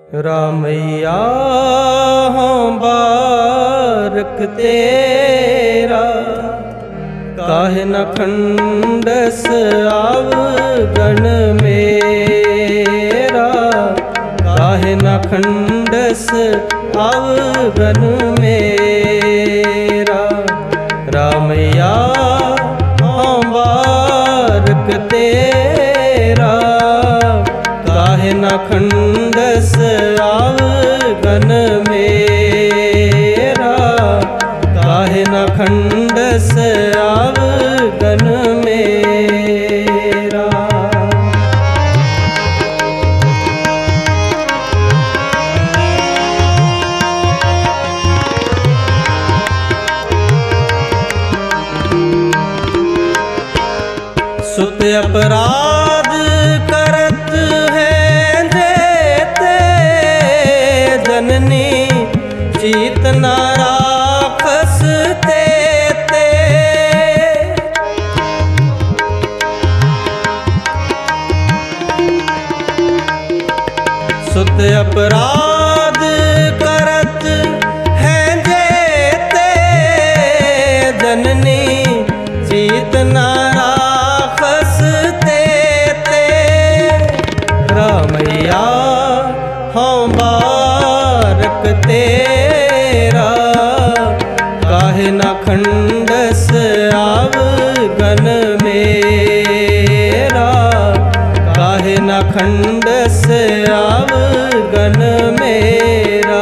रामैया हों बारक तेरा, काहे न खंडस आवगन मेरा, काहे न खंडस आवगन मेरा। रामैया हों बारक तेरा, काहे न खंडस आवगन मेरा, काहे न खंडस आवगन मेरा। सुत अपराध करत हैं जेते, जननी चीत न राखस तेते। सुत अपराध करत हैं जेते, जननी चीत न राखस तेते। रामैया हों बारक तेरा, काहे न खंडस आवगन मेरा, काहे न खंडस आवगन मेरा।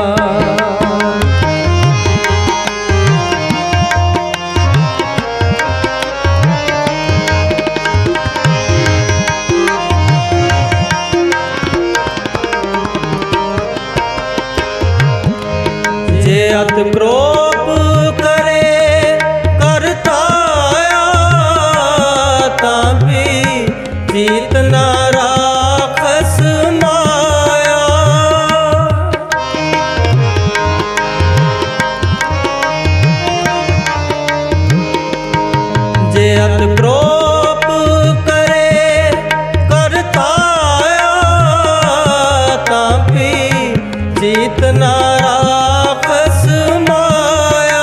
जे अत क्रोध करे करताया, ताभी जीत न राखस माया। जे अत क्रोध करे करताया, ताभी जीत न राखस माया।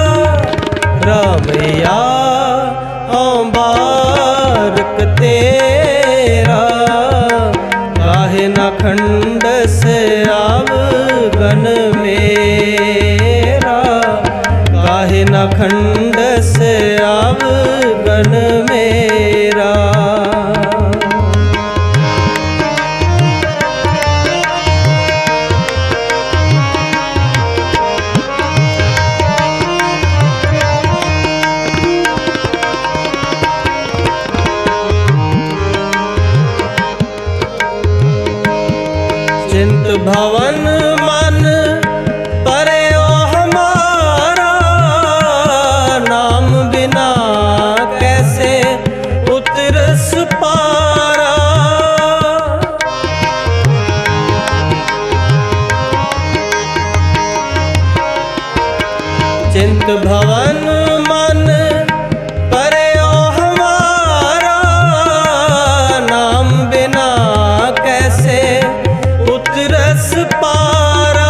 रामैया हों बारक तेरा, काहे न खंडस आवगन मेरा, काहे न खंडस आवगन मेरा। चिंत भवन मन परे ओ हमारा, नाम बिना कैसे उतरस पारा। चिंत भवन मन परे ओ हमारा, नाम बिना कैसे उतरस पारा।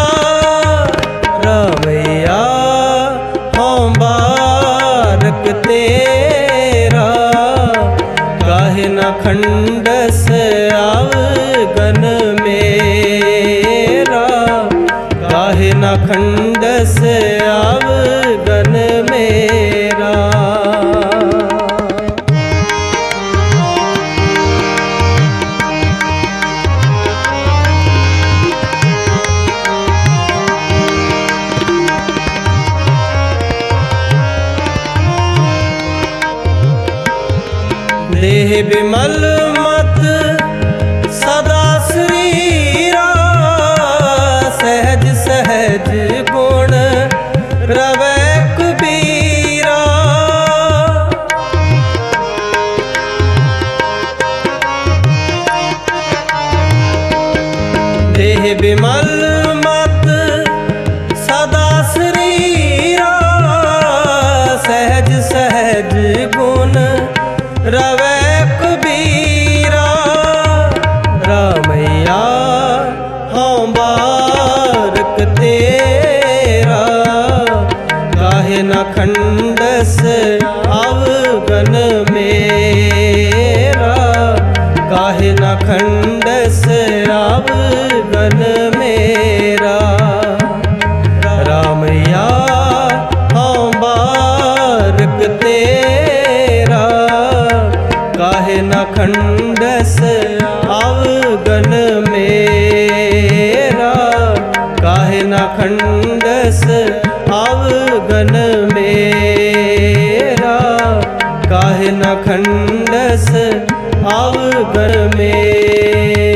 रामैया हों बारक तेरा, काहे न खंडस आवगन मेरा, काहे न खंडस आवगन मेरा। देह विमल मत सदा श्रीरा, सहज सहज गुण रवै कबीरा। देह विमल मत सदा श्रीरा, सहज सहज गुण रवै कबीरा। रामैया हों काहे न खंडस आवगन मेरा। राम या हाँ बारक तेरा, काहे न खंडस आवगन मेरा, काहे न खंडस आवगन मेरा, काहे न खंडस आवगन मेरा।